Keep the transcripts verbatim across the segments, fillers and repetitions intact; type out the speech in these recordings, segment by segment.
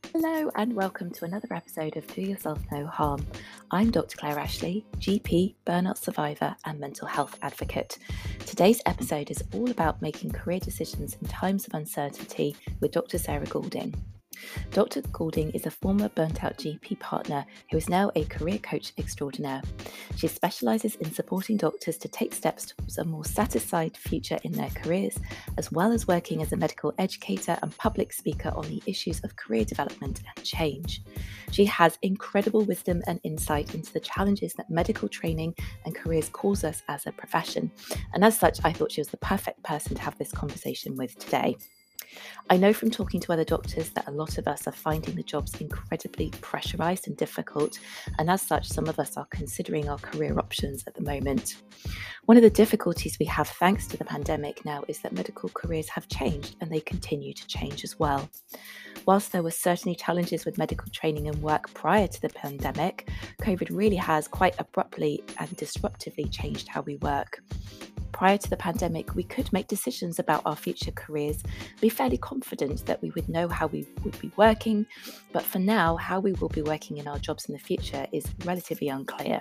Hello and welcome to another episode of Do Yourself No Harm. I'm Doctor Claire Ashley, G P, burnout survivor and mental health advocate. Today's episode is all about making career decisions in times of uncertainty with Doctor Sarah Goulding. Doctor Goulding is a former burnt-out G P partner who is now a career coach extraordinaire. She specialises in supporting doctors to take steps towards a more satisfied future in their careers, as well as working as a medical educator and public speaker on the issues of career development and change. She has incredible wisdom and insight into the challenges that medical training and careers cause us as a profession, and as such, I thought she was the perfect person to have this conversation with today. I know from talking to other doctors that a lot of us are finding the jobs incredibly pressurised and difficult, and as such, some of us are considering our career options at the moment. One of the difficulties we have thanks to the pandemic now is that medical careers have changed and they continue to change as well. Whilst there were certainly challenges with medical training and work prior to the pandemic, COVID really has quite abruptly and disruptively changed how we work. Prior to the pandemic, we could make decisions about our future careers, be fairly confident that we would know how we would be working, but for now, how we will be working in our jobs in the future is relatively unclear.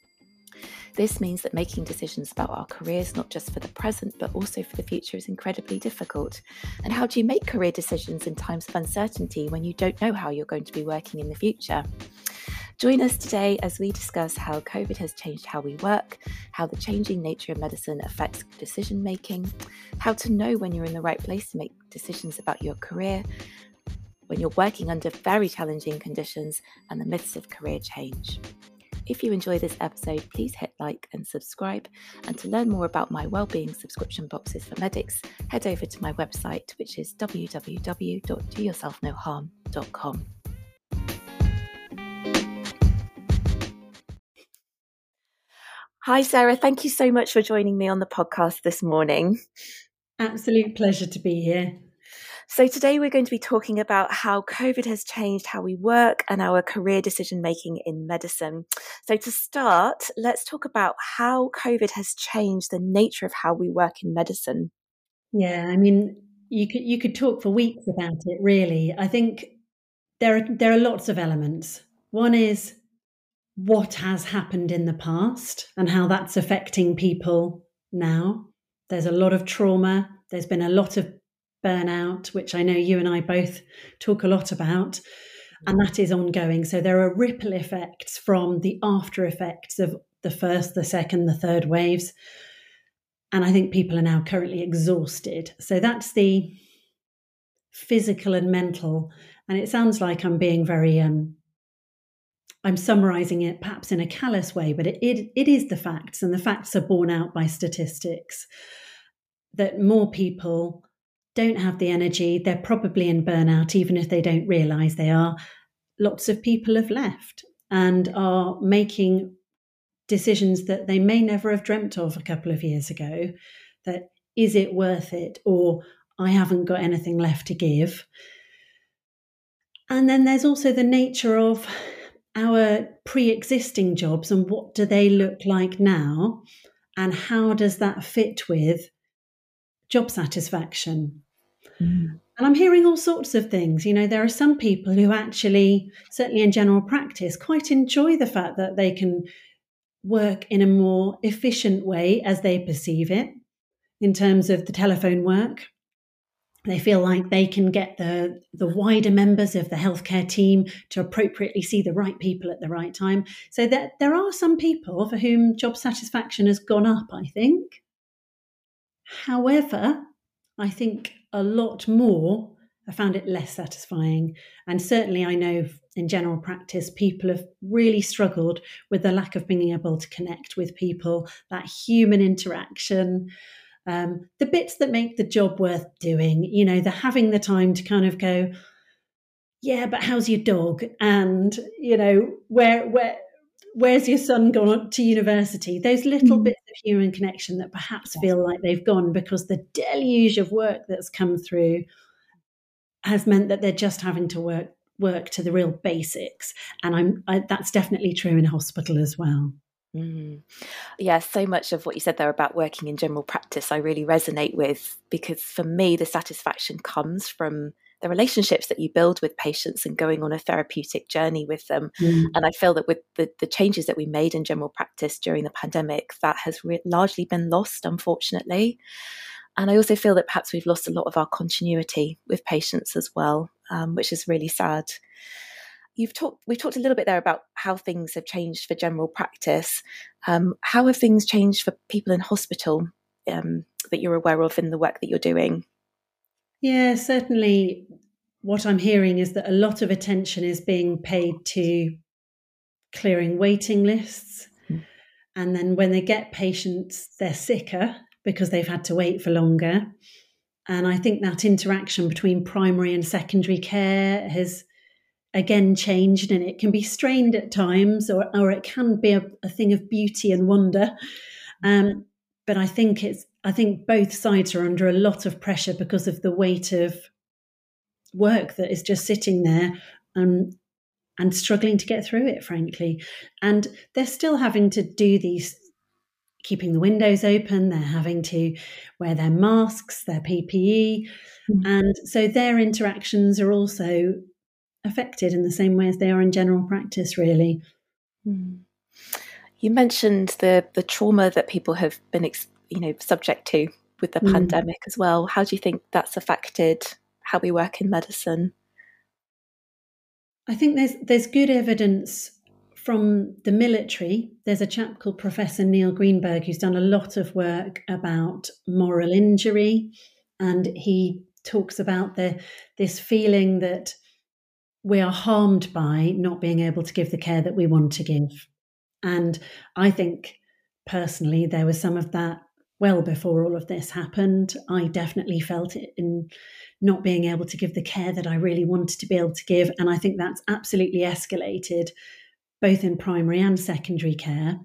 This means that making decisions about our careers, not just for the present, but also for the future, is incredibly difficult. And how do you make career decisions in times of uncertainty when you don't know how you're going to be working in the future? Join us today as we discuss how COVID has changed how we work, how the changing nature of medicine affects decision making, how to know when you're in the right place to make decisions about your career, when you're working under very challenging conditions, and the myths of career change. If you enjoy this episode, please hit like and subscribe. And to learn more about my wellbeing subscription boxes for medics, head over to my website, which is w w w dot do yourself no harm dot com. Hi, Sarah. Thank you so much for joining me on the podcast this morning. Absolute pleasure to be here. So today we're going to be talking about how COVID has changed how we work and our career decision making in medicine. So to start, let's talk about how COVID has changed the nature of how we work in medicine. Yeah, I mean, you could you could talk for weeks about it, really. I think there are there are lots of elements. One is what has happened in the past and how that's affecting people now. There's a lot of trauma. There's been a lot of burnout, which I know you and I both talk a lot about, and that is ongoing. So there are ripple effects from the after effects of the first, the second, the third waves. And I think people are now currently exhausted. So that's the physical and mental. And it sounds like I'm being very, um, I'm summarizing it perhaps in a callous way, but it, it, it is the facts. And the facts are borne out by statistics that more people don't have the energy. They're probably in burnout, even if they don't realize they are. Lots of people have left and are making decisions that they may never have dreamt of a couple of years ago, that is it worth it, or I haven't got anything left to give. And then there's also the nature of our pre-existing jobs and what do they look like now, and how does that fit with job satisfaction? Mm. And I'm hearing all sorts of things. You know, there are some people who actually, certainly in general practice, quite enjoy the fact that they can work in a more efficient way as they perceive it in terms of the telephone work. They feel like they can get the, the wider members of the healthcare team to appropriately see the right people at the right time. So that there are some people for whom job satisfaction has gone up, I think. However, I think a lot more have found it less satisfying. And certainly I know in general practice, people have really struggled with the lack of being able to connect with people, that human interaction, um, the bits that make the job worth doing, you know, the having the time to kind of go, yeah, but how's your dog? And, you know, where, where, where's your son gone to university? Those little mm. bits of human connection that perhaps feel like they've gone because the deluge of work that's come through has meant that they're just having to work work to the real basics. And I'm I, that's definitely true in hospital as well. Mm. Yeah, so much of what you said there about working in general practice I really resonate with, because for me the satisfaction comes from the relationships that you build with patients and going on a therapeutic journey with them. Mm. And I feel that with the, the changes that we made in general practice during the pandemic, that has re- largely been lost, unfortunately. And I also feel that perhaps we've lost a lot of our continuity with patients as well, um, which is really sad. You've talked, we've talked a little bit there about how things have changed for general practice. Um, how have things changed for people in hospital um, that you're aware of in the work that you're doing? Yeah, certainly what I'm hearing is that a lot of attention is being paid to clearing waiting lists. Mm. And then when they get patients, they're sicker because they've had to wait for longer. And I think that interaction between primary and secondary care has again changed, and it can be strained at times, or, or it can be a, a thing of beauty and wonder. Um, but I think it's I think both sides are under a lot of pressure because of the weight of work that is just sitting there um, and struggling to get through it, frankly. And they're still having to do these, keeping the windows open, they're having to wear their masks, their P P E. Mm. And so their interactions are also affected in the same way as they are in general practice, really. Mm. You mentioned the the trauma that people have been, you know, subject to with the mm. pandemic as well. How do you think that's affected how we work in medicine? I think there's there's good evidence from the military. There's a chap called Professor Neil Greenberg who's done a lot of work about moral injury, and he talks about the this feeling that we are harmed by not being able to give the care that we want to give. And I think personally there was some of that well before all of this happened. I definitely felt it in not being able to give the care that I really wanted to be able to give. And I think that's absolutely escalated both in primary and secondary care.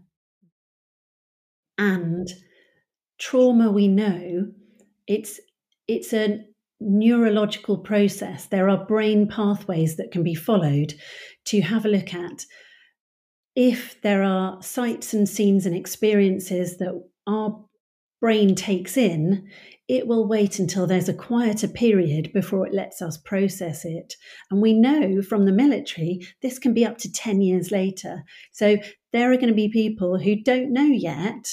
And trauma, we know, it's it's a neurological process. There are brain pathways that can be followed to have a look at if there are sights and scenes and experiences that our brain takes in. It will wait until there's a quieter period before it lets us process it. And we know from the military, this can be up to ten years later. So there are going to be people who don't know yet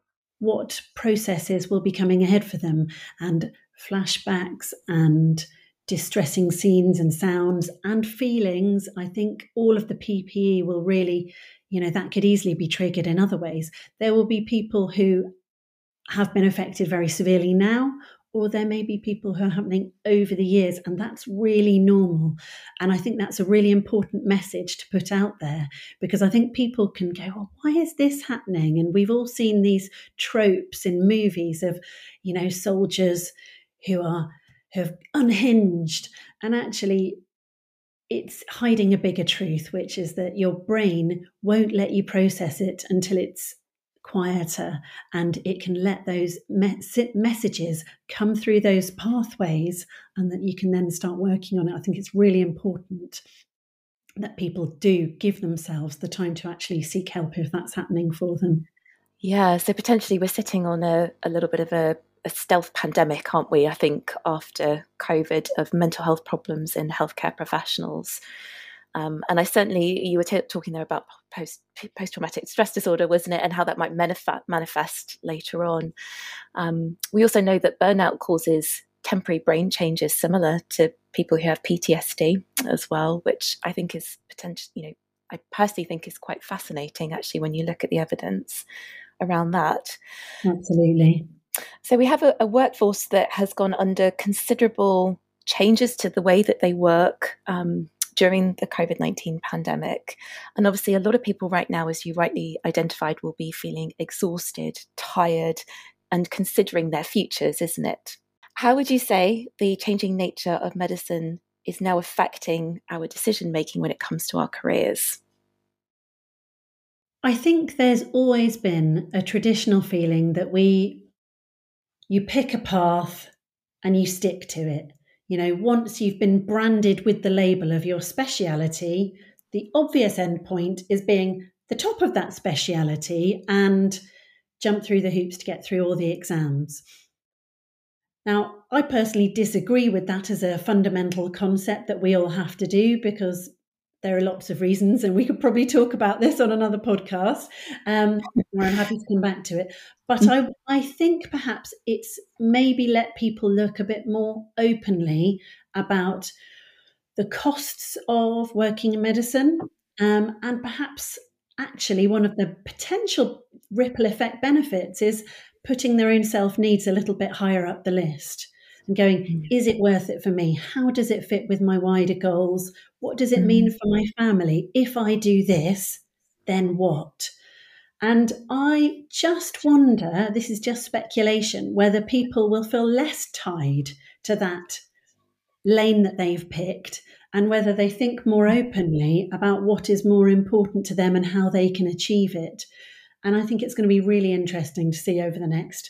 what processes will be coming ahead for them, and flashbacks and distressing scenes and sounds and feelings. I think all of the P P E will really, you know, that could easily be triggered in other ways. There will be people who have been affected very severely now, or there may be people who are happening over the years, and that's really normal. And I think that's a really important message to put out there, because I think people can go, well, why is this happening? And we've all seen these tropes in movies of, you know, soldiers who are who have unhinged, and actually it's hiding a bigger truth, which is that your brain won't let you process it until it's quieter, and it can let those me- messages come through those pathways, and that you can then start working on it. I think it's really important that people do give themselves the time to actually seek help if that's happening for them. Yeah, so potentially we're sitting on a, a little bit of a, a stealth pandemic, aren't we? I think after COVID, of mental health problems in healthcare professionals. Um, and I certainly, you were t- talking there about post post-traumatic stress disorder, wasn't it? And how that might manif- manifest later on. Um, we also know that burnout causes temporary brain changes similar to people who have P T S D as well, which I think is potentially, you know, I personally think is quite fascinating actually when you look at the evidence around that. Absolutely. So we have a, a workforce that has gone under considerable changes to the way that they work um, during the COVID nineteen pandemic. And obviously a lot of people right now, as you rightly identified, will be feeling exhausted, tired, and considering their futures, isn't it? How would you say the changing nature of medicine is now affecting our decision-making when it comes to our careers? I think there's always been a traditional feeling that we, you pick a path and you stick to it. You know, once you've been branded with the label of your speciality, the obvious endpoint is being the top of that speciality and jump through the hoops to get through all the exams. Now, I personally disagree with that as a fundamental concept that we all have to do, because there are lots of reasons, and we could probably talk about this on another podcast, um, where I'm happy to come back to it. But I, I think perhaps it's maybe let people look a bit more openly about the costs of working in medicine, um, and perhaps actually one of the potential ripple effect benefits is putting their own self-needs a little bit higher up the list and going, mm. is it worth it for me? How does it fit with my wider goals? What does it mm. mean for my family? If I do this, then what? And I just wonder, this is just speculation, whether people will feel less tied to that lane that they've picked, and whether they think more openly about what is more important to them and how they can achieve it. And I think it's going to be really interesting to see over the next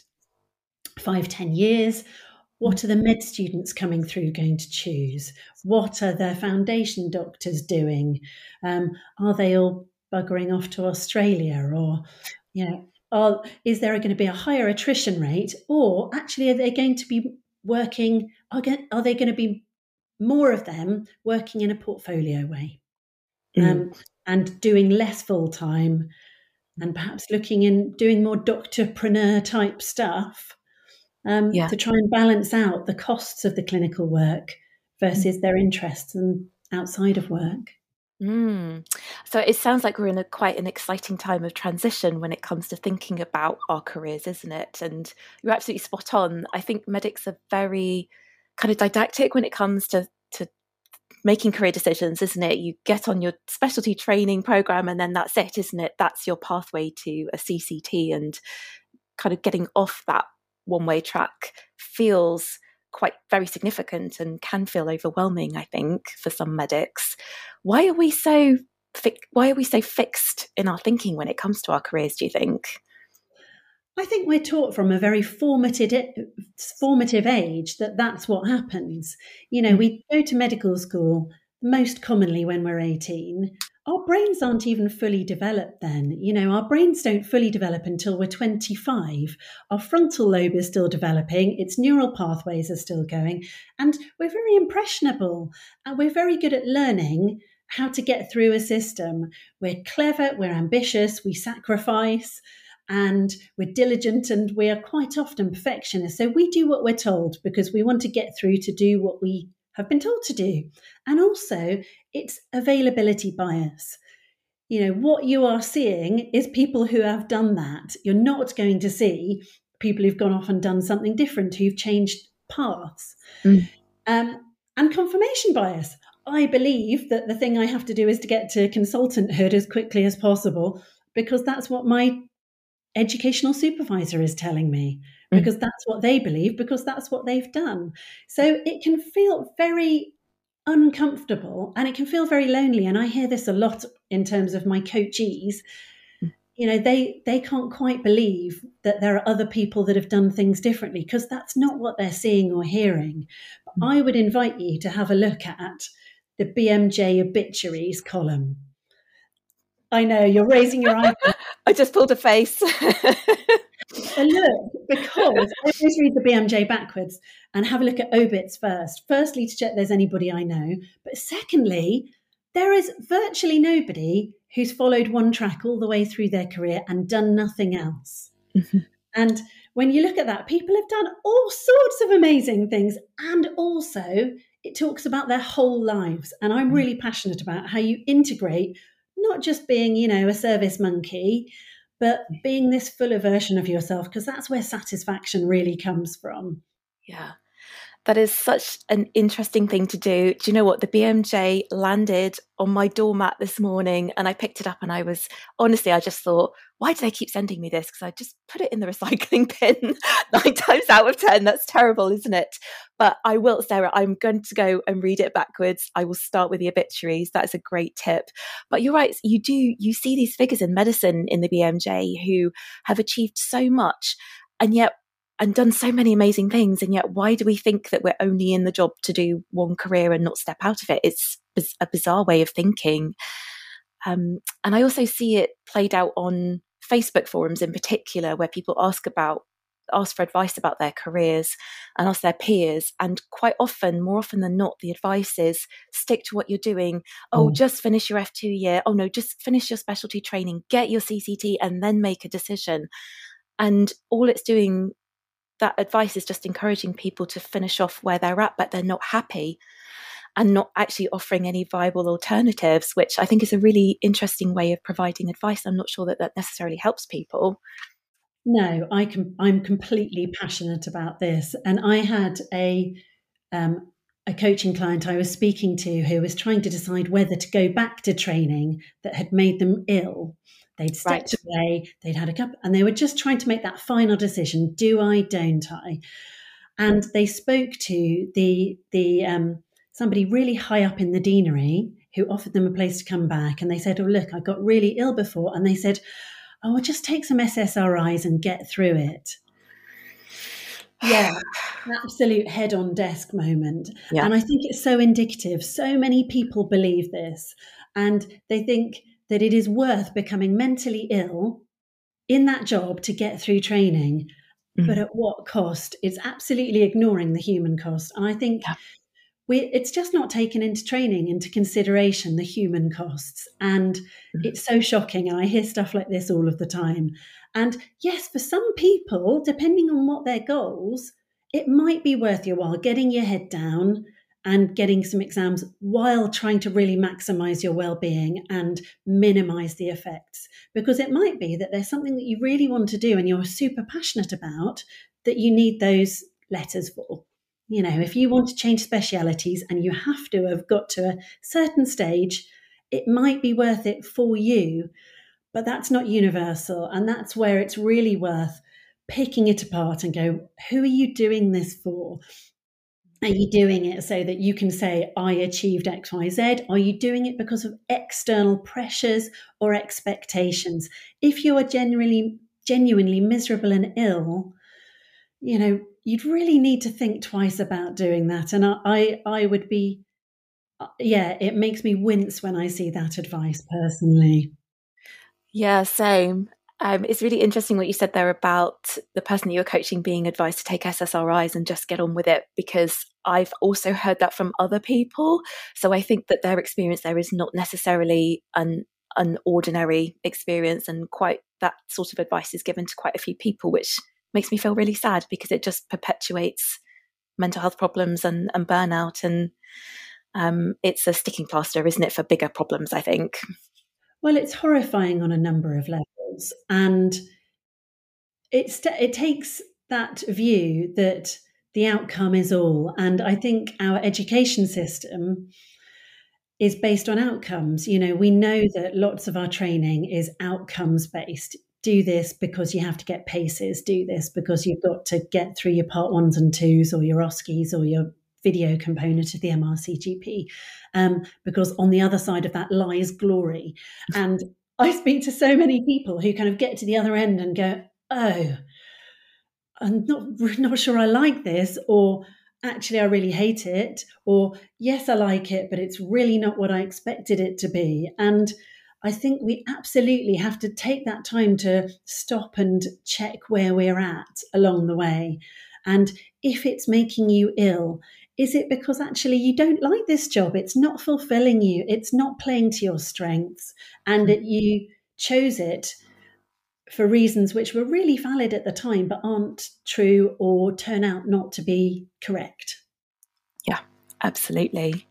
five, ten years, what are the med students coming through going to choose? What are their foundation doctors doing? Um, are they all buggering off to Australia? Or, you know, are, is there going to be a higher attrition rate? Or actually, are they going to be working, are, are they going to be more of them working in a portfolio way, um, mm. and doing less full time, and perhaps looking in doing more doctorpreneur type stuff, um, yeah. to try and balance out the costs of the clinical work versus mm. their interests and outside of work. Mm. So it sounds like we're in a quite an exciting time of transition when it comes to thinking about our careers, isn't it? And you're absolutely spot on. I think medics are very kind of didactic when it comes to, to making career decisions, isn't it? You get on your specialty training program and then that's it, isn't it? That's your pathway to a C C T, and kind of getting off that one-way track feels quite very significant and can feel overwhelming, I think, for some medics. Why are we so fi- why are we so fixed in our thinking when it comes to our careers, do you think? I think we're taught from a very formative, formative age that that's what happens. You know, mm. we go to medical school most commonly when we're eighteen. Our brains aren't even fully developed then. You know, our brains don't fully develop until we're twenty-five. Our frontal lobe is still developing. Its neural pathways are still going. And we're very impressionable. And we're very good at learning how to get through a system. We're clever, we're ambitious, we sacrifice, and we're diligent, and we are quite often perfectionists. So we do what we're told because we want to get through to do what we have been told to do. And also it's availability bias. You know, what you are seeing is people who have done that. You're not going to see people who've gone off and done something different, who've changed paths. Mm. Um, and confirmation bias. I believe that the thing I have to do is to get to consultanthood as quickly as possible because that's what my educational supervisor is telling me, because mm. that's what they believe, because that's what they've done. So it can feel very uncomfortable and it can feel very lonely. And I hear this a lot in terms of my coachees. Mm. You know, they, they can't quite believe that there are other people that have done things differently because that's not what they're seeing or hearing. But mm. I would invite you to have a look at the B M J obituaries column. I know, you're raising your eyebrow. I just pulled a face. And look, because I always read the B M J backwards and have a look at obits first. Firstly, to check there's anybody I know. But secondly, there is virtually nobody who's followed one track all the way through their career and done nothing else. Mm-hmm. And when you look at that, people have done all sorts of amazing things. And also, it talks about their whole lives. And I'm really passionate about how you integrate not just being, you know, a service monkey, but being this fuller version of yourself, because that's where satisfaction really comes from. Yeah, that is such an interesting thing to do. Do you know what? The B M J landed on my doormat this morning and I picked it up and I was, honestly, I just thought, why do they keep sending me this? Because I just put it in the recycling bin nine times out of ten. That's terrible, isn't it? But I will, Sarah, I'm going to go and read it backwards. I will start with the obituaries. That is a great tip. But you're right. You do, you see these figures in medicine in the B M J who have achieved so much and yet, and done so many amazing things. And yet why do we think that we're only in the job to do one career and not step out of it? It's a bizarre way of thinking. Um, and I also see it played out on Facebook forums in particular, where people ask about ask for advice about their careers and ask their peers. And quite often, more often than not, the advice is stick to what you're doing. Oh, Mm. just finish your F two year. Oh no, just finish your specialty training, get your C C T and then make a decision. And all it's doing, that advice is just encouraging people to finish off where they're at, but they're not happy and not actually offering any viable alternatives, which I think is a really interesting way of providing advice. I'm not sure that that necessarily helps people. No, I can, I'm completely passionate about this. And I had a um, a coaching client I was speaking to who was trying to decide whether to go back to training that had made them ill. They'd stepped Right. away, they'd had a cup, and they were just trying to make that final decision: do I, don't I? And they spoke to the the um, somebody really high up in the deanery who offered them a place to come back. And they said, oh, look, I got really ill before. And they said, oh, well, just take some S S R Is and get through it. Yeah, absolute head on desk moment. Yeah. And I think it's so indicative. So many people believe this, and they think that it is worth becoming mentally ill in that job to get through training. Mm. But at what cost? It's absolutely ignoring the human cost. And I think yeah. we, it's just not taken into training, into consideration, the human costs. And mm. it's so shocking. And I hear stuff like this all of the time. And yes, for some people, depending on what their goals, it might be worth your while getting your head down and getting some exams while trying to really maximize your well-being and minimize the effects. Because it might be that there's something that you really want to do and you're super passionate about that you need those letters for. You know, if you want to change specialities and you have to have got to a certain stage, it might be worth it for you. But that's not universal. And that's where it's really worth picking it apart and go, who are you doing this for? Are you doing it so that you can say, I achieved X, Y, Z? Are you doing it because of external pressures or expectations? If you are genuinely, genuinely miserable and ill, you know, you'd really need to think twice about doing that. And I, I, I would be, yeah, it makes me wince when I see that advice personally. Yeah, same. Um, it's really interesting what you said there about the person that you're coaching being advised to take S S R Is and just get on with it, because I've also heard that from other people. So I think that their experience there is not necessarily an, an ordinary experience, and quite that sort of advice is given to quite a few people, which makes me feel really sad because it just perpetuates mental health problems and, and burnout. And um, it's a sticking plaster, isn't it, for bigger problems, I think. Well, it's horrifying on a number of levels, and it's it takes that view that the outcome is all. And I think our education system is based on outcomes. You know, we know that lots of our training is outcomes based. Do this because you have to get PACEs. Do this because you've got to get through your part ones and twos, or your O S C Es, or your video component of the M R C G P, um, because on the other side of that lies glory. And I speak to so many people who kind of get to the other end and go, oh, I'm not, not sure I like this, or actually I really hate it, or yes, I like it, but it's really not what I expected it to be. And I think we absolutely have to take that time to stop and check where we're at along the way. And if it's making you ill, is it because actually you don't like this job? It's not fulfilling you. It's not playing to your strengths, and that you chose it for reasons which were really valid at the time, but aren't true or turn out not to be correct. Yeah, absolutely.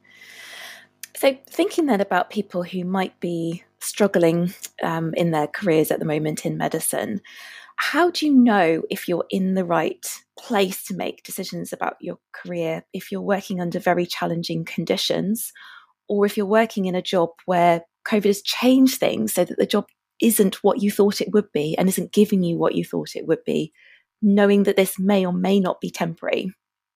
So thinking then about people who might be struggling um, in their careers at the moment in medicine, how do you know if you're in the right place to make decisions about your career, if you're working under very challenging conditions, or if you're working in a job where COVID has changed things so that the job isn't what you thought it would be and isn't giving you what you thought it would be, knowing that this may or may not be temporary?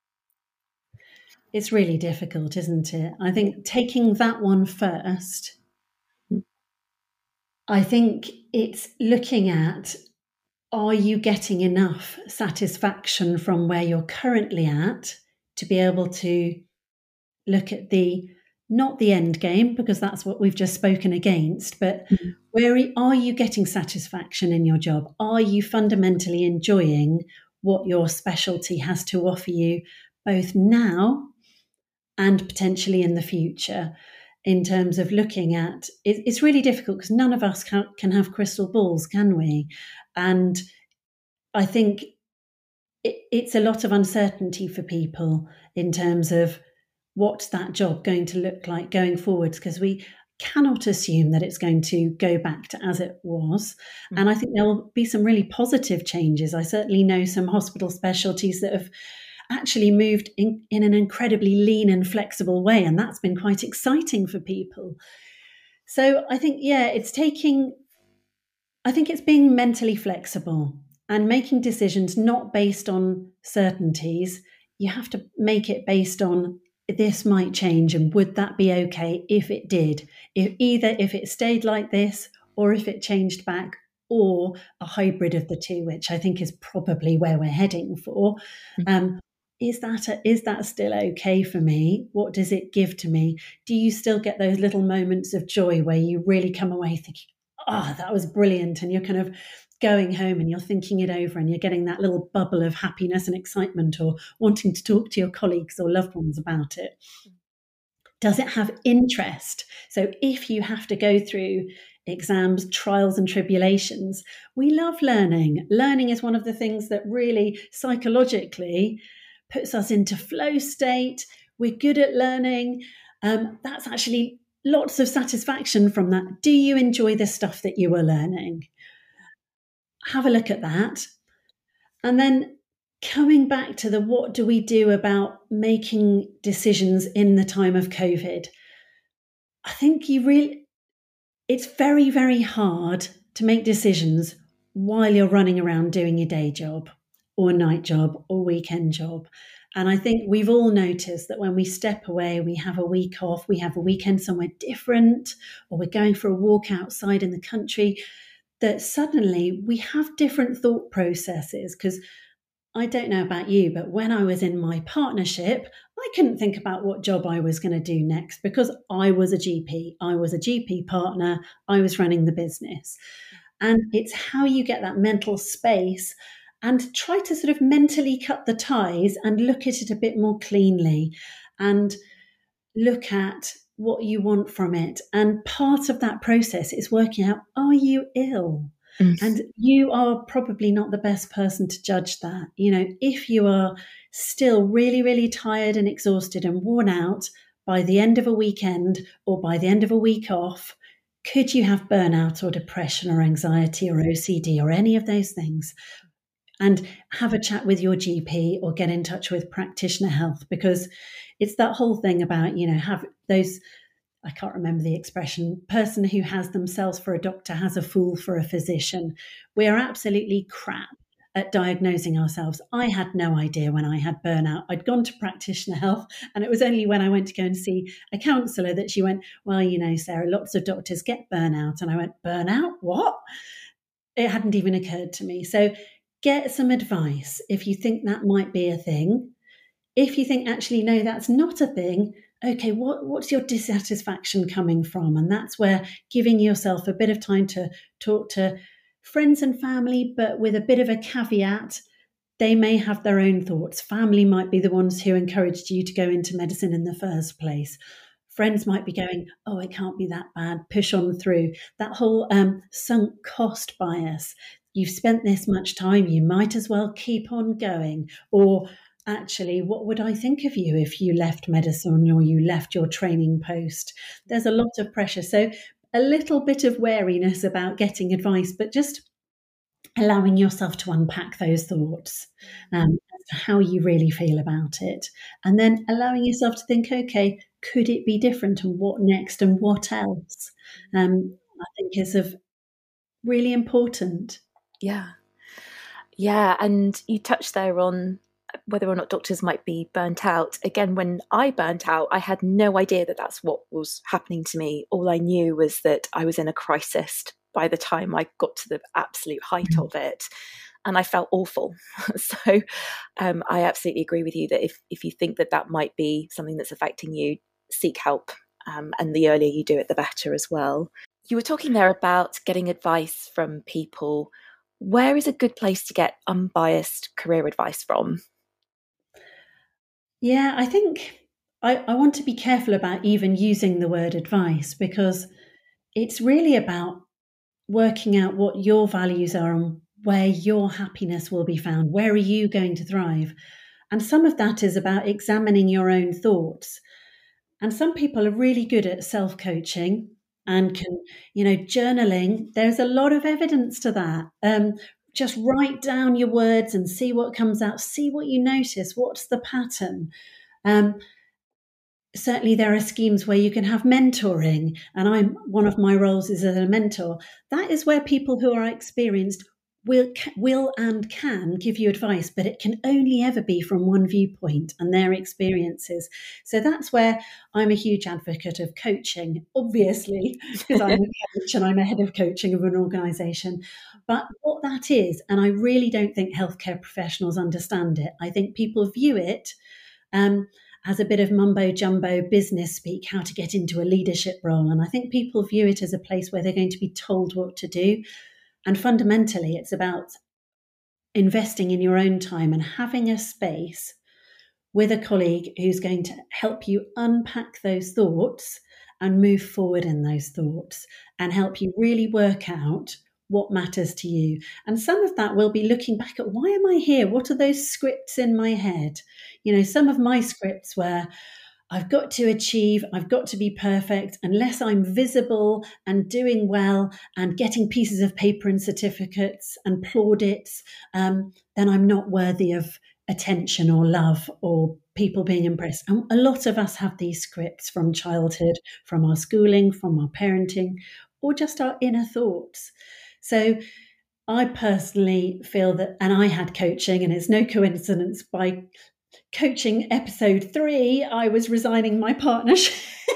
It's really difficult, isn't it? I think taking that one first, mm. I think it's looking at, are you getting enough satisfaction from where you're currently at to be able to look at the, not the end game, because that's what we've just spoken against, but mm-hmm. where are you getting satisfaction in your job? Are you fundamentally enjoying what your specialty has to offer you, both now and potentially in the future, in terms of looking at it. It's really difficult because none of us can, can have crystal balls, can we? And I think it, it's a lot of uncertainty for people in terms of what's that job going to look like going forwards, because we cannot assume that it's going to go back to as it was. Mm-hmm. And I think there will be some really positive changes. I certainly know some hospital specialties that have actually moved in, in an incredibly lean and flexible way, and that's been quite exciting for people. So I think, yeah, it's taking, I think it's being mentally flexible and making decisions not based on certainties. You have to make it based on, this might change, and would that be okay if it did? If either if it stayed like this, or if it changed back, or a hybrid of the two, which I think is probably where we're heading for. Mm-hmm. Um, is that a, is that still okay for me? What does it give to me? Do you still get those little moments of joy where you really come away thinking, oh, that was brilliant, and you're kind of going home and you're thinking it over and you're getting that little bubble of happiness and excitement, or wanting to talk to your colleagues or loved ones about it? Does it have interest? So if you have to go through exams, trials and tribulations, we love learning. Learning is one of the things that really psychologically puts us into flow state. We're good at learning. Um, that's actually lots of satisfaction from that. Do you enjoy the stuff that you are learning? Have a look at that. And then coming back to the what do we do about making decisions in the time of COVID? I think you really, it's very, very hard to make decisions while you're running around doing your day job or night job or weekend job. And I think we've all noticed that when we step away, we have a week off, we have a weekend somewhere different, or we're going for a walk outside in the country, that suddenly we have different thought processes. Because I don't know about you, but when I was in my partnership, I couldn't think about what job I was going to do next, because I was a G P. I was a G P partner. I was running the business. And it's how you get that mental space and try to sort of mentally cut the ties and look at it a bit more cleanly and look at what you want from it. And part of that process is working out, are you ill? Mm. And you are probably not the best person to judge that. You know, if you are still really, really tired and exhausted and worn out by the end of a weekend or by the end of a week off, could you have burnout or depression or anxiety or O C D or any of those things? And have a chat with your G P or get in touch with practitioner health, because it's that whole thing about, you know, have those, I can't remember the expression, person who has themselves for a doctor has a fool for a physician. We are absolutely crap at diagnosing ourselves. I had no idea when I had burnout. I'd gone to practitioner health, and it was only when I went to go and see a counsellor that she went, well, you know, Sarah, lots of doctors get burnout. And I went, burnout? What? It hadn't even occurred to me. So get some advice if you think that might be a thing. If you think, actually, no, that's not a thing, okay, what, what's your dissatisfaction coming from? And that's where giving yourself a bit of time to talk to friends and family, but with a bit of a caveat. They may have their own thoughts. Family might be the ones who encouraged you to go into medicine in the first place. Friends might be going, oh, it can't be that bad, push on through. That whole um, sunk cost bias. You've spent this much time, you might as well keep on going. Or actually, what would I think of you if you left medicine or you left your training post? There's a lot of pressure. So a little bit of wariness about getting advice, but just allowing yourself to unpack those thoughts um, as to how you really feel about it. And then allowing yourself to think, okay, could it be different, and what next, and what else? Um, I think is of really important. Yeah. Yeah. And you touched there on whether or not doctors might be burnt out. Again, when I burnt out, I had no idea that that's what was happening to me. All I knew was that I was in a crisis by the time I got to the absolute height mm-hmm. of it. And I felt awful. So um, I absolutely agree with you that if, if you think that that might be something that's affecting you, seek help. Um, and the earlier you do it, the better as well. You were talking there about getting advice from people where is a good place to get unbiased career advice from? Yeah, I think I, I want to be careful about even using the word advice, because it's really about working out what your values are and where your happiness will be found. Where are you going to thrive? And some of that is about examining your own thoughts. And some people are really good at self-coaching and can, you know, journaling. There's a lot of evidence to that. Um, just write down your words and see what comes out. See what you notice. What's the pattern? Um, certainly there are schemes where you can have mentoring, and I'm one of my roles is as a mentor. That is where people who are experienced will will and can give you advice, but it can only ever be from one viewpoint and their experiences. So that's where I'm a huge advocate of coaching, obviously, because I'm a coach and I'm a head of coaching of an organisation. But what that is, and I really don't think healthcare professionals understand it. I think people view it um, as a bit of mumbo jumbo business speak, how to get into a leadership role. And I think people view it as a place where they're going to be told what to do. And fundamentally, it's about investing in your own time and having a space with a colleague who's going to help you unpack those thoughts and move forward in those thoughts and help you really work out what matters to you. And some of that will be looking back at, why am I here? What are those scripts in my head? You know, some of my scripts were, I've got to achieve, I've got to be perfect. Unless I'm visible and doing well and getting pieces of paper and certificates and plaudits, um, then I'm not worthy of attention or love or people being impressed. And a lot of us have these scripts from childhood, from our schooling, from our parenting, or just our inner thoughts. So I personally feel that, and I had coaching, and it's no coincidence, by coaching episode three, I was resigning my partnership.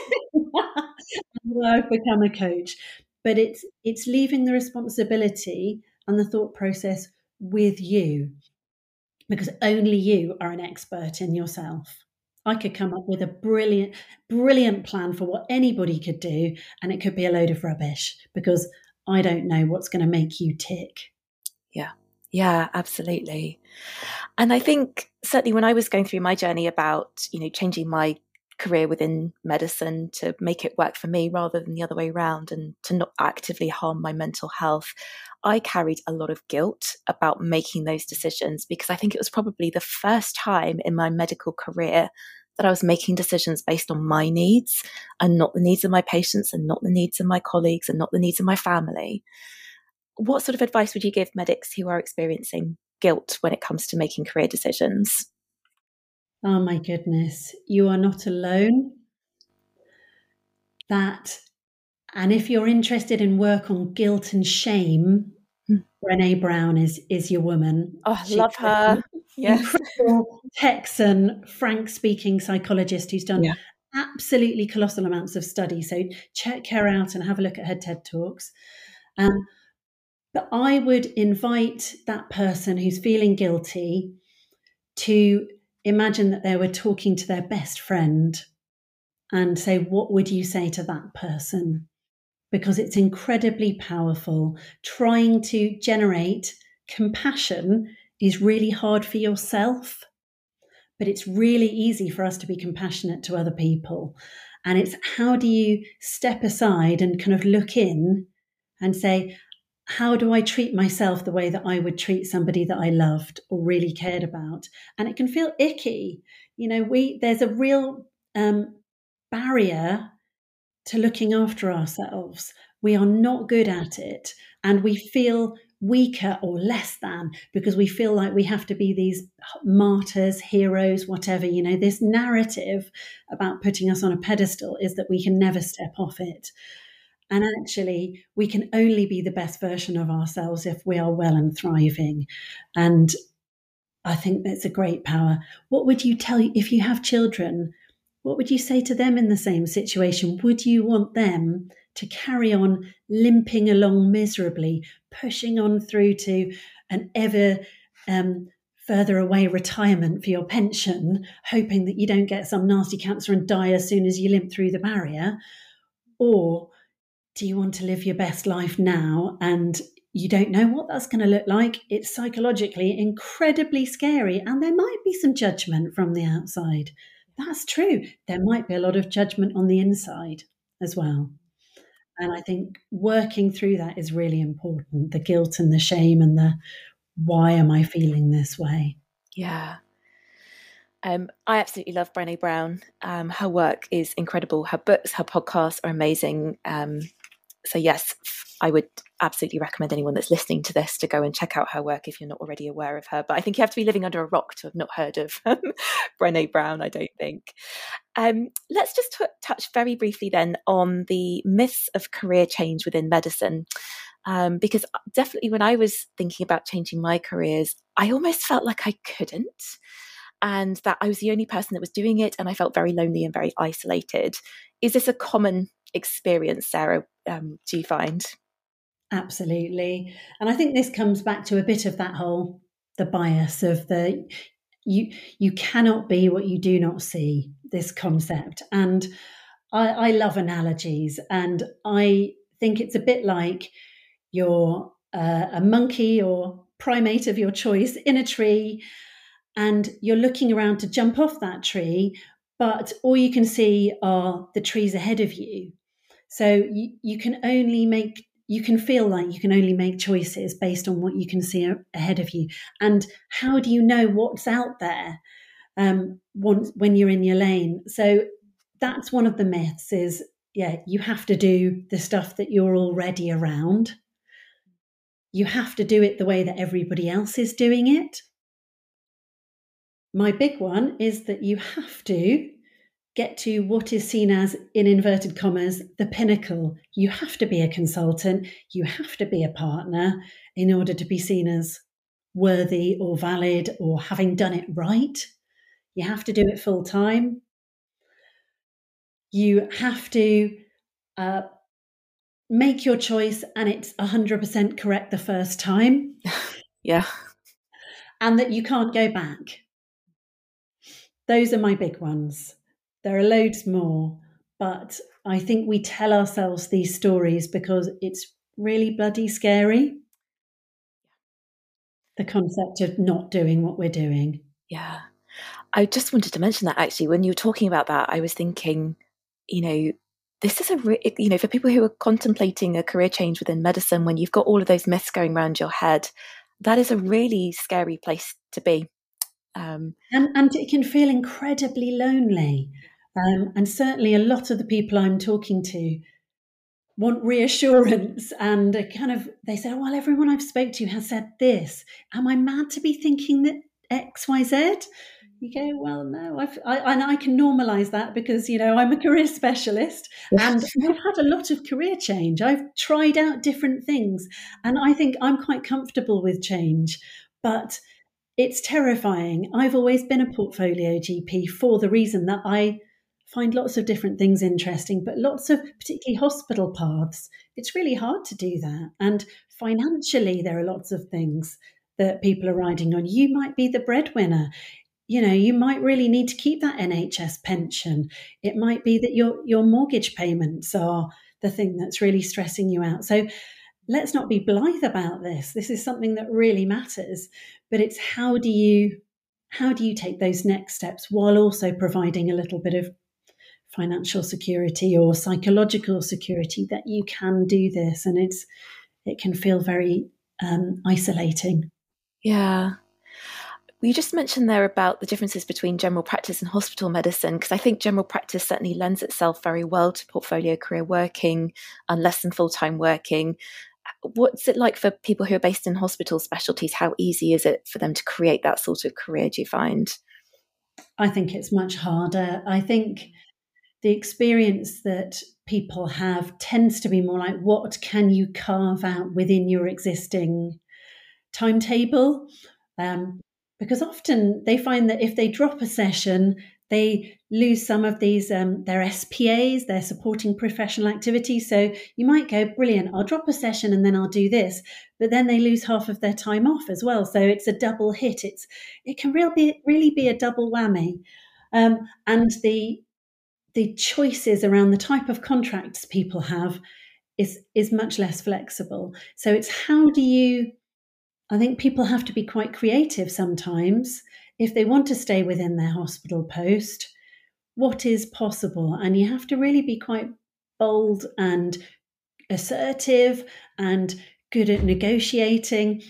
I've become a coach. But it's it's leaving the responsibility and the thought process with you, because only you are an expert in yourself. I could come up with a brilliant, brilliant plan for what anybody could do, and it could be a load of rubbish because I don't know what's going to make you tick. Yeah, yeah, absolutely. And I think certainly when I was going through my journey about, you know, changing my career within medicine to make it work for me rather than the other way around, and to not actively harm my mental health, I carried a lot of guilt about making those decisions, because I think it was probably the first time in my medical career that I was making decisions based on my needs and not the needs of my patients and not the needs of my colleagues and not the needs of my family. What sort of advice would you give medics who are experiencing guilt when it comes to making career decisions? Oh my goodness, you are not alone. That, and if you're interested in work on guilt and shame, mm. Brené Brown is is your woman. Oh, I love her. Yes. Incredible Texan, Frank-speaking psychologist who's done yeah. absolutely colossal amounts of study. So check her out and have a look at her TED Talks. Um, but I would invite that person who's feeling guilty to imagine that they were talking to their best friend and say, what would you say to that person? Because it's incredibly powerful. Trying to generate compassion is really hard for yourself, but it's really easy for us to be compassionate to other people. And it's, how do you step aside and kind of look in and say, how do I treat myself the way that I would treat somebody that I loved or really cared about? And it can feel icky. You know, we there's a real um, barrier to looking after ourselves. We are not good at it, and we feel weaker or less than because we feel like we have to be these martyrs, heroes, whatever. You know, this narrative about putting us on a pedestal is that we can never step off it. And actually, we can only be the best version of ourselves if we are well and thriving. And I think that's a great power. What would you tell, if you have children, what would you say to them in the same situation? Would you want them to carry on limping along miserably, pushing on through to an ever um, further away retirement for your pension, hoping that you don't get some nasty cancer and die as soon as you limp through the barrier? Or do you want to live your best life now and you don't know what that's going to look like. It's psychologically incredibly scary, and there might be some judgment from the outside. That's true. There might be a lot of judgment on the inside as well. And I think working through that is really important, the guilt and the shame and the why am I feeling this way? Yeah. Um, I absolutely love Brené Brown. Um, her work is incredible. Her books, her podcasts are amazing. Um, so yes, I would absolutely recommend anyone that's listening to this to go and check out her work if you're not already aware of her. But I think you have to be living under a rock to have not heard of um, Brené Brown, I don't think. Um, let's just t- touch very briefly then on the myths of career change within medicine. Um, because definitely when I was thinking about changing my careers, I almost felt like I couldn't, and that I was the only person that was doing it, and I felt very lonely and very isolated. Is this a common experience, Sarah, um, do you find? Absolutely. And I think this comes back to a bit of that whole, the bias of the, you you cannot be what you do not see, this concept. And I, I love analogies, and I think it's a bit like you're uh, a monkey or primate of your choice in a tree, and you're looking around to jump off that tree, but all you can see are the trees ahead of you. So you, you can only make, you can feel like you can only make choices based on what you can see ahead of you. And how do you know what's out there um, once, when you're in your lane? So that's one of the myths is, yeah, you have to do the stuff that you're already around. You have to do it the way that everybody else is doing it. My big one is that you have to get to what is seen as, in inverted commas, the pinnacle. You have to be a consultant, you have to be a partner in order to be seen as worthy or valid or having done it right. You have to do it full time. You have to uh, make your choice and it's one hundred percent correct the first time. Yeah. And that you can't go back. Those are my big ones. There are loads more, but I think we tell ourselves these stories because it's really bloody scary. The concept of not doing what we're doing. Yeah. I just wanted to mention that actually, when you were talking about that, I was thinking, you know, this is a, re- you know, for people who are contemplating a career change within medicine, when you've got all of those myths going around your head, that is a really scary place to be. Um, and, and it can feel incredibly lonely. Um, and certainly a lot of the people I'm talking to want reassurance and a kind of, they say, well, everyone I've spoke to has said this. Am I mad to be thinking that X, Y, Z? You go, well, no, I've, I, and I can normalise that because, you know, I'm a career specialist and I've had a lot of career change. I've tried out different things and I think I'm quite comfortable with change, but it's terrifying. I've always been a portfolio G P for the reason that I find lots of different things interesting, but lots of particularly hospital paths, it's really hard to do that. And financially, there are lots of things that people are riding on. You might be the breadwinner. You know, you might really need to keep that N H S pension. It might be that your your mortgage payments are the thing that's really stressing you out. So let's not be blithe about this. This is something that really matters, but it's how do you how do you take those next steps while also providing a little bit of financial security or psychological security that you can do this, and it's it can feel very um, isolating. Yeah. You just mentioned there about the differences between general practice and hospital medicine, because I think general practice certainly lends itself very well to portfolio career working and less than full-time working. What's it like for people who are based in hospital specialties? How easy is it for them to create that sort of career, do you find? I think it's much harder. I think the experience that people have tends to be more like, what can you carve out within your existing timetable? Um, because often they find that if they drop a session, they lose some of these, um, their S P As, their supporting professional activities. So you might go, brilliant, I'll drop a session and then I'll do this. But then they lose half of their time off as well. So it's a double hit. It's It can really be, really be a double whammy. Um, and the the choices around the type of contracts people have is is much less flexible. So it's how do you, I think people have to be quite creative sometimes. If they want to stay within their hospital post, what is possible? And you have to really be quite bold and assertive and good at negotiating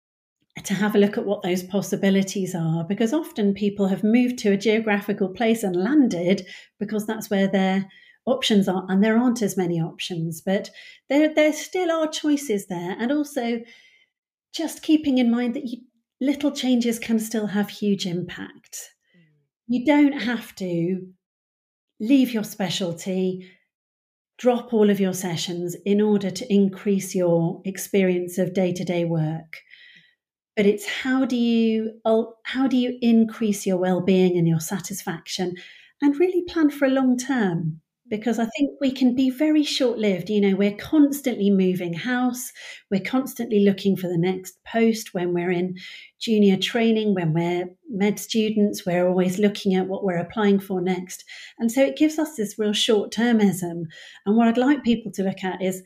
to have a look at what those possibilities are, because often people have moved to a geographical place and landed because that's where their options are, and there aren't as many options, but there, there still are choices there. And also just keeping in mind that you, little changes can still have huge impact. You don't have to leave your specialty, drop all of your sessions in order to increase your experience of day-to-day work. But it's how do you how do you increase your well-being and your satisfaction, and really plan for a long term? Because I think we can be very short-lived. You know, we're constantly moving house, we're constantly looking for the next post. When we're in junior training, when we're med students, we're always looking at what we're applying for next. And so it gives us this real short-termism. And what I'd like people to look at is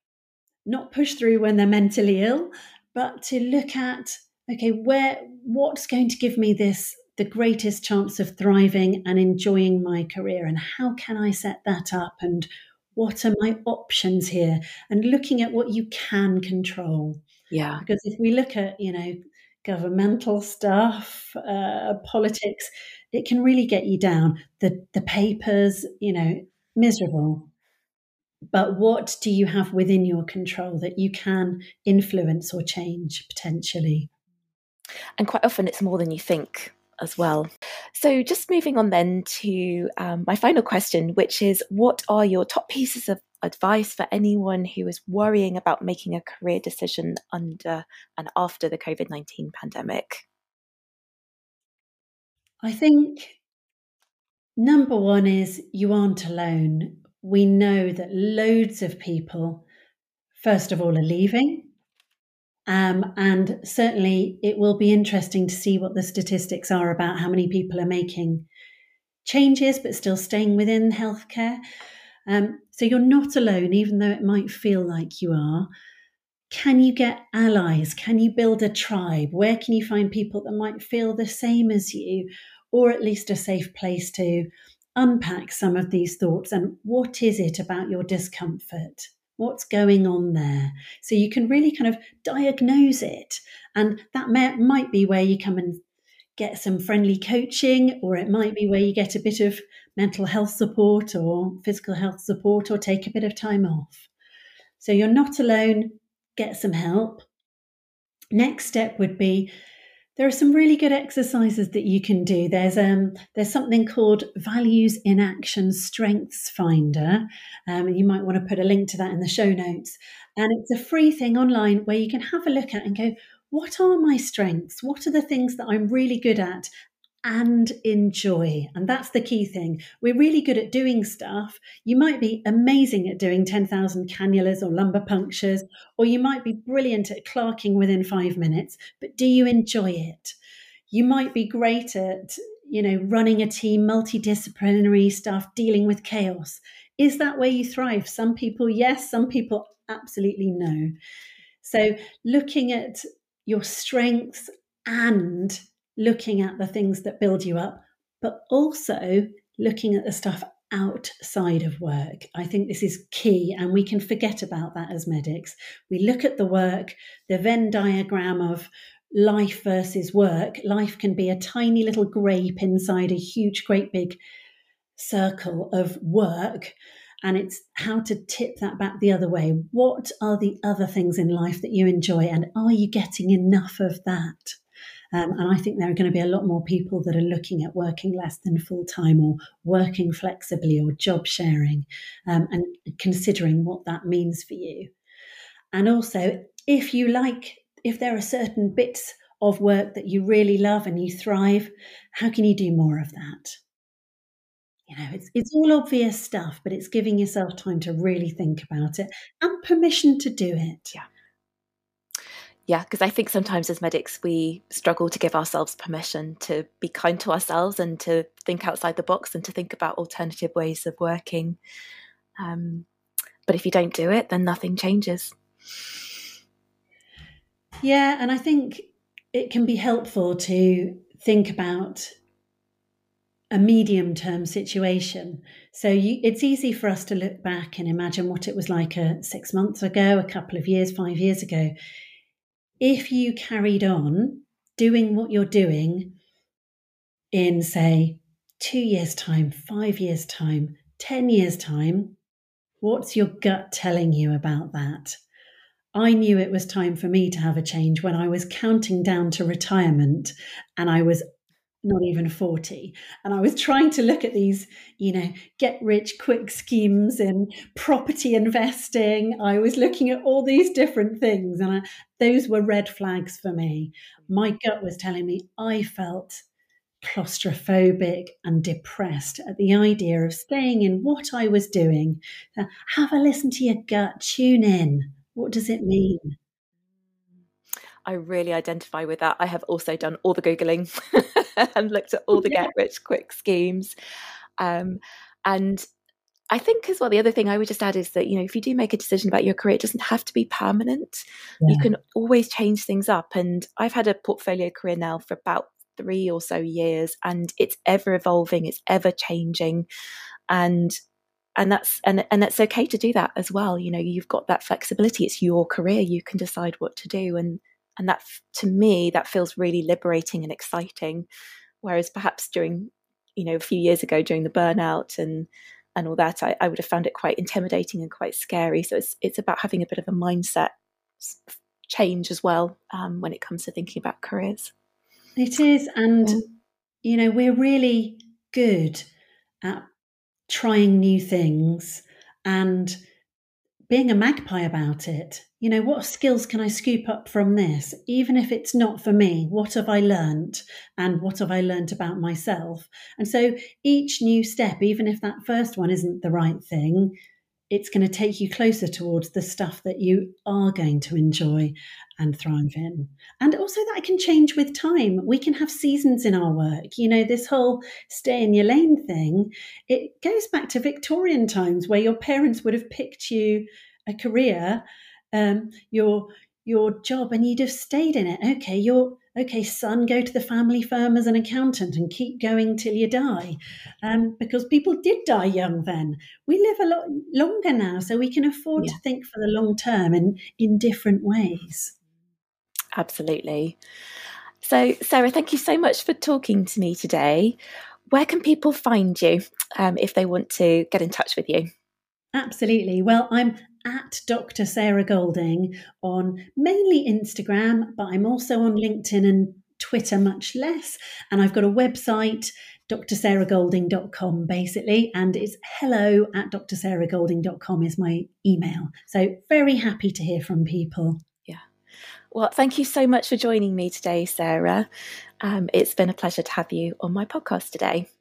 not push through when they're mentally ill, but to look at, okay, where what's going to give me this the greatest chance of thriving and enjoying my career, and how can I set that up, and what are my options here, and looking at what you can control. Yeah. Because if we look at, you know, governmental stuff, uh, politics, it can really get you down. The the papers, you know, miserable. But what do you have within your control that you can influence or change potentially? And quite often it's more than you think as well. So just moving on then to um, my final question, which is, what are your top pieces of advice for anyone who is worrying about making a career decision under and after the COVID nineteen pandemic? I think number one is you aren't alone. We know that loads of people, first of all, are leaving. Um, and certainly it will be interesting to see what the statistics are about how many people are making changes but still staying within healthcare. Um, so you're not alone, even though it might feel like you are. Can you get allies? Can you build a tribe? Where can you find people that might feel the same as you, or at least a safe place to unpack some of these thoughts? And what is it about your discomfort? What's going on there? So you can really kind of diagnose it. And that may, might be where you come and get some friendly coaching, or it might be where you get a bit of mental health support or physical health support, or take a bit of time off. So you're not alone. Get some help. Next step would be, there are some really good exercises that you can do. There's um there's something called Values in Action Strengths Finder, um, and you might want to put a link to that in the show notes. And it's a free thing online where you can have a look at and go, what are my strengths? What are the things that I'm really good at and enjoy? And that's the key thing. We're really good at doing stuff. You might be amazing at doing ten thousand cannulas or lumbar punctures, or you might be brilliant at clerking within five minutes, but do you enjoy it? You might be great at, you know, running a team, multidisciplinary stuff, dealing with chaos. Is that where you thrive? Some people, yes. Some people, absolutely no. So looking at your strengths and looking at the things that build you up, but also looking at the stuff outside of work. I think this is key, and we can forget about that as medics. We look at the work, the Venn diagram of life versus work. Life can be a tiny little grape inside a huge, great big circle of work. And it's how to tip that back the other way. What are the other things in life that you enjoy? And are you getting enough of that? Um, and I think there are going to be a lot more people that are looking at working less than full time, or working flexibly, or job sharing, um, and considering what that means for you. And also, if you like, if there are certain bits of work that you really love and you thrive, how can you do more of that? You know, it's it's all obvious stuff, but it's giving yourself time to really think about it and permission to do it. Yeah. Yeah, because I think sometimes as medics, we struggle to give ourselves permission to be kind to ourselves and to think outside the box and to think about alternative ways of working. Um, But if you don't do it, then nothing changes. Yeah, and I think it can be helpful to think about a medium-term situation. So you, it's easy for us to look back and imagine what it was like a, six months ago, a couple of years, five years ago. If you carried on doing what you're doing in, say, two years' time, five years' time, ten years' time, what's your gut telling you about that? I knew it was time for me to have a change when I was counting down to retirement and I was not even forty. And I was trying to look at these, you know, get rich quick schemes in property investing. I was looking at all these different things, and I, those were red flags for me. My gut was telling me I felt claustrophobic and depressed at the idea of staying in what I was doing. Now, have a listen to your gut, tune in. What does it mean? I really identify with that. I have also done all the Googling and looked at all the Yeah. get rich quick schemes. Um, and I think as well, the other thing I would just add is that, you know, if you do make a decision about your career, it doesn't have to be permanent. Yeah. You can always change things up. And I've had a portfolio career now for about three or so years, and it's ever evolving, it's ever changing. And and that's and and it's okay to do that as well. You know, you've got that flexibility. It's your career. You can decide what to do. And and that, to me, that feels really liberating and exciting. Whereas perhaps during, you know, a few years ago during the burnout and and all that, I, I would have found it quite intimidating and quite scary. So it's it's about having a bit of a mindset change as well um, when it comes to thinking about careers. It is. And, Yeah. you know, we're really good at trying new things and being a magpie about it. You know, what skills can I scoop up from this? Even if it's not for me, what have I learned? And what have I learned about myself? And so each new step, even if that first one isn't the right thing, it's going to take you closer towards the stuff that you are going to enjoy and thrive in. And also that can change with time. We can have seasons in our work. You know, this whole stay in your lane thing, it goes back to Victorian times where your parents would have picked you a career, um, your your job, and you'd have stayed in it. Okay, you're okay, son, go to the family firm as an accountant and keep going till you die. Um, because people did die young then. We live a lot longer now, so we can afford Yeah. to think for the long term and in different ways. Absolutely. So, Sarah, thank you so much for talking to me today. Where can people find you um, if they want to get in touch with you? Absolutely. Well, I'm at Doctor Sarah Golding on mainly Instagram, but I'm also on LinkedIn and Twitter much less. And I've got a website, d r sarah golding dot com, basically, and it's hello at d r sarah golding dot com is my email. So very happy to hear from people. Yeah. Well, thank you so much for joining me today, Sarah. Um, it's been a pleasure to have you on my podcast today.